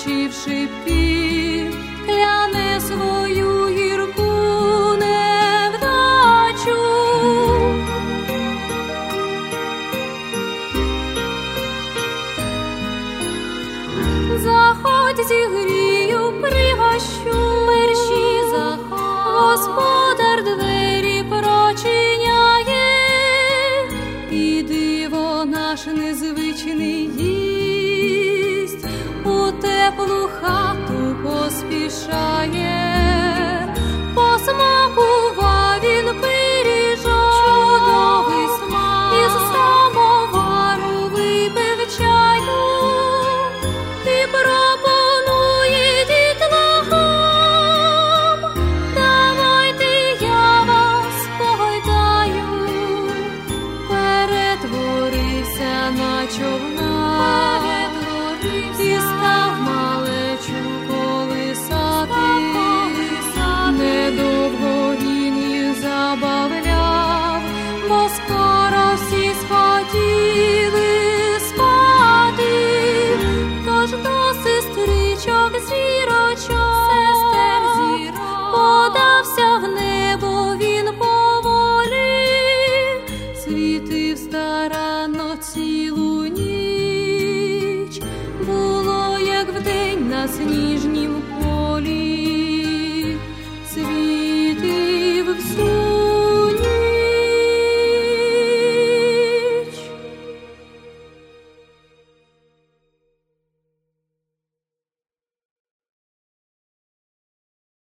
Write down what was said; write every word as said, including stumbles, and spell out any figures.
чи в шибки, кляне свою гірку невдачу. Заходь, зігрію, пригощу, мерщій заходь, господар двері прочиняє, і диво наш незвичний гість у теплу хату поспішає. Посмакував він пиріжок, чудовий смак, із самовару випив чаю, і пропонує дітлахам: давайте я вас погойдаю. Перетворився на човна і став малечу колисати. Недовго він їх забавляв, бо скоро всі схотіли спати. Тож до сестричок зірочок, сестер зірок, подався в небо він поволі, світив старанно цілу ніч, було як вдень на сніжнім полі, світив всю